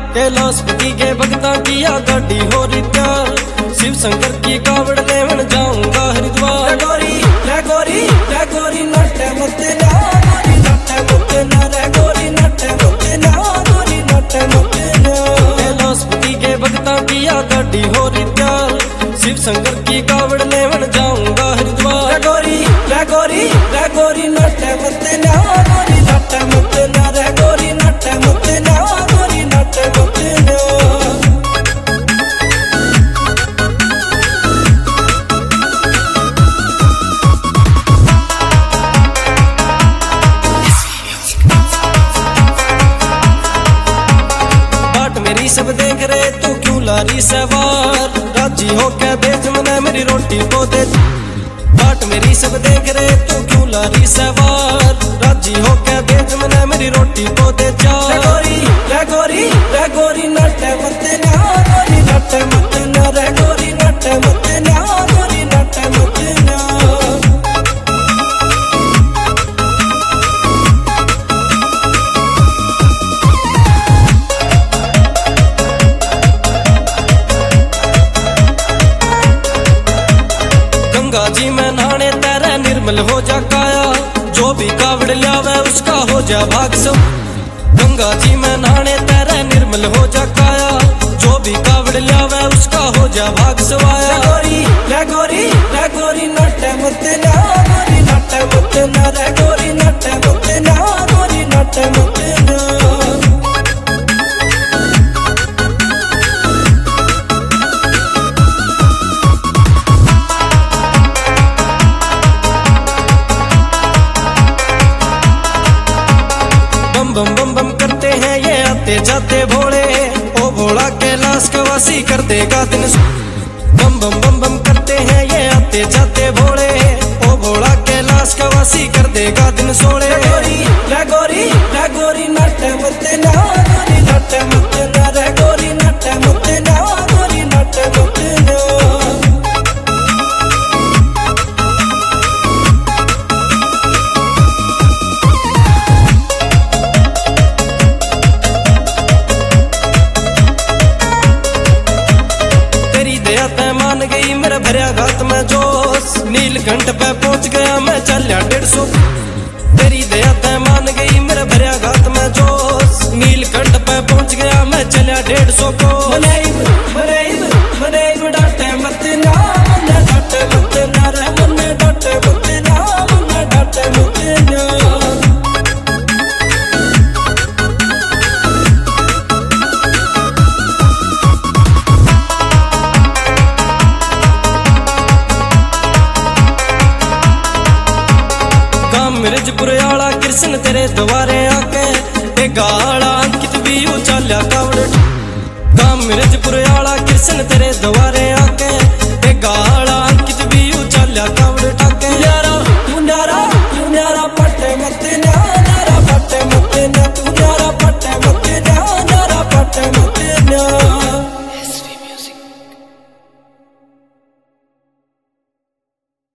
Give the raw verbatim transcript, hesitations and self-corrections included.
कैलाशपति के भक्ता किया गाड़ी हो रही प्यार, शिव शंकर की कावड़ लेवन जाऊंगा हरिद्वार। गोरी रे गोरी रे गोरी नटे मुते ना गोरी नटे मुते ना रे गोरी नटे मुते ना गोरी नटे मुते ना। कैलाशपति के भक्ता किया गाड़ी हो रही प्यार, शिव शंकर की कावड़ लेवन जाऊंगा हरिद्वार। गोरी रे गोरी रे गोरी नटे मुते ना गोरी नटे मुते ना रे गोरी नटे मुते ना गोरी नटे मुते ना। मेरी सब देख रहे तू क्यों लारी सवार, राजी हो के बेच मना मेरी रोटी को दे। बाट मेरी सब देख रहे तू क्यों लारी सवार, राजी हो के बेच मना मेरी रोटी को दे। रे गोरी रे गोरी रे गोरी नटे मुते ना गोरी नटे मुते ना रे गोरी नटे मुते ना गोरी नटे मुते ना। गंगा जी में नहाने तेरे निर्मल हो जा काया, जो भी कावड़ लावे उसका हो जा भाग सब। गंगा जी में नहाने तेरे निर्मल हो जा काया, जो भी कावड़ लावे उसका हो जा भाग सवाया। गोरी रे गोरी रे गोरी नटे मुते ना गोरी नटे मुते ना रे गोरी नटे मुते ना गोरी नटे मुते ना। बम बम बम बम करते हैं ये आते जाते भोले, ओ भोला कैलाश का वासी कर देगा दिन। बम बम बम बम करते हैं ये आते जाते भोले, ओ भोला कैलाश का वासी कर देगा दिन सोले। गोरी रे गोरी रे गोरी नटे मुते ना गोरी नटे मुते ना रे गोरी नटे मुते ना गोरी नटे मुते ना। मान गई मेरा भरिया घात में जोश, नीलकंठ पे पहुंच गया मैं चलिया डेढ़ सौ। तेरी दया तय मान गई मेरा भरिया घात में जोश, नीलकंठ पे पहुंच गया मैं चलिया डेढ़ सौ को। मनेब मनेब मनेब डाटे मत ना मने डाटे मत ना रे मने डाटे मत ना मने डाटे मत ना। मिर्जपुरियाला कृष्ण तेरे द्वारे आके, ए गाला अंकित भी उचाल्या कावड़। गाम मिर्जपुरियाला कृष्ण तेरे द्वारे